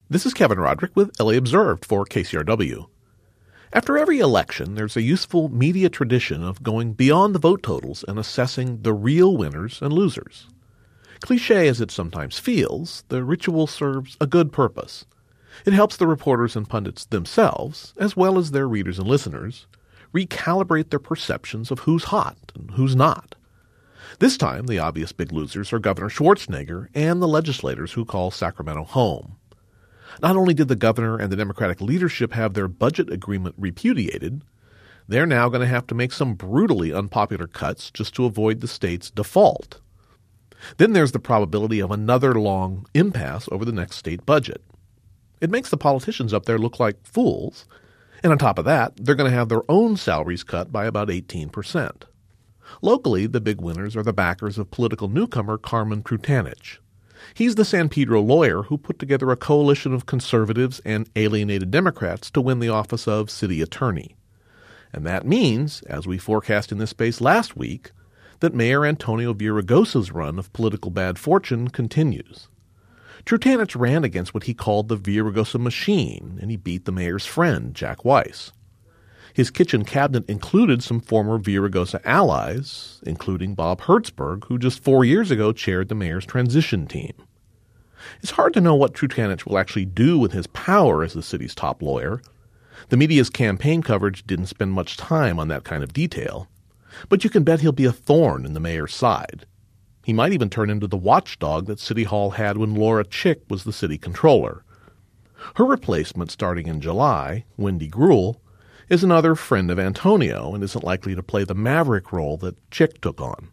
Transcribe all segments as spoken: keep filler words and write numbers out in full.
This is Kevin Roderick with L A Observed for K C R W. After every election, there's a useful media tradition of going beyond the vote totals and assessing the real winners and losers. Cliché as it sometimes feels, the ritual serves a good purpose. It helps the reporters and pundits themselves, as well as their readers and listeners, recalibrate their perceptions of who's hot and who's not. This time, the obvious big losers are Governor Schwarzenegger and the legislators who call Sacramento home. Not only did the governor and the Democratic leadership have their budget agreement repudiated, they're now going to have to make some brutally unpopular cuts just to avoid the state's default. Then there's the probability of another long impasse over the next state budget. It makes the politicians up there look like fools, and on top of that, they're going to have their own salaries cut by about eighteen percent. Locally, the big winners are the backers of political newcomer Carmen Trutanich. He's the San Pedro lawyer who put together a coalition of conservatives and alienated Democrats to win the office of city attorney. And that means, as we forecast in this space last week, that Mayor Antonio Villaraigosa's run of political bad fortune continues. Trutanich ran against what he called the Villaraigosa machine, and he beat the mayor's friend, Jack Weiss. His kitchen cabinet included some former Villaraigosa allies, including Bob Hertzberg, who just four years ago chaired the mayor's transition team. It's hard to know what Trutanich will actually do with his power as the city's top lawyer. The media's campaign coverage didn't spend much time on that kind of detail. But you can bet he'll be a thorn in the mayor's side. He might even turn into the watchdog that City Hall had when Laura Chick was the city controller. Her replacement starting in July, Wendy Gruhl, is another friend of Antonio and isn't likely to play the maverick role that Chick took on.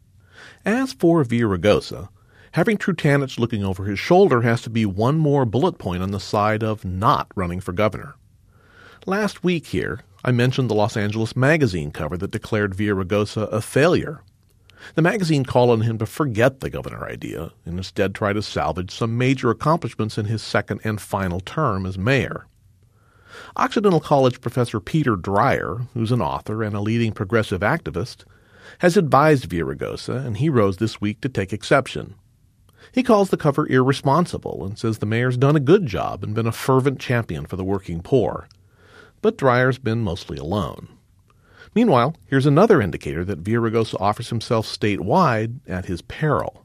As for Villaraigosa, having Trutanich looking over his shoulder has to be one more bullet point on the side of not running for governor. Last week here, I mentioned the Los Angeles Magazine cover that declared Villaraigosa a failure. The magazine called on him to forget the governor idea and instead try to salvage some major accomplishments in his second and final term as mayor. Occidental College professor Peter Dreyer, who's an author and a leading progressive activist, has advised Villaraigosa, and he rose this week to take exception. He calls the cover irresponsible and says the mayor's done a good job and been a fervent champion for the working poor. But Dreyer's been mostly alone. Meanwhile, here's another indicator that Villaraigosa offers himself statewide at his peril.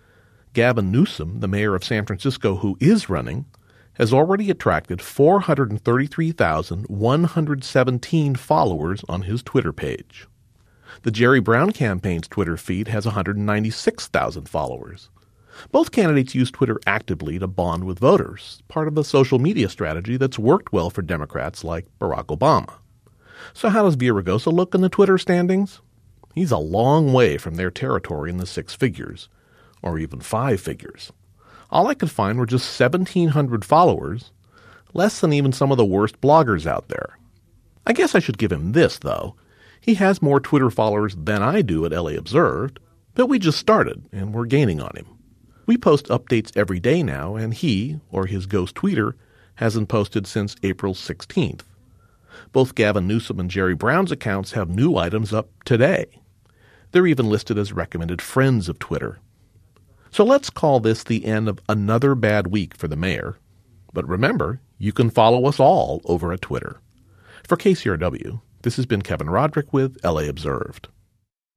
Gavin Newsom, the mayor of San Francisco who is running, has already attracted four hundred thirty-three thousand one hundred seventeen followers on his Twitter page. The Jerry Brown campaign's Twitter feed has one hundred ninety-six thousand followers. Both candidates use Twitter actively to bond with voters, part of a social media strategy that's worked well for Democrats like Barack Obama. So how does Villaraigosa look in the Twitter standings? He's a long way from their territory in the six figures, or even five figures. All I could find were just seventeen hundred followers, less than even some of the worst bloggers out there. I guess I should give him this, though. He has more Twitter followers than I do at L A Observed, but we just started, and we're gaining on him. We post updates every day now, and he, or his ghost tweeter, hasn't posted since April sixteenth. Both Gavin Newsom and Jerry Brown's accounts have new items up today. They're even listed as recommended friends of Twitter. So let's call this the end of another bad week for the mayor. But remember, you can follow us all over at Twitter. For K C R W, this has been Kevin Roderick with L A Observed.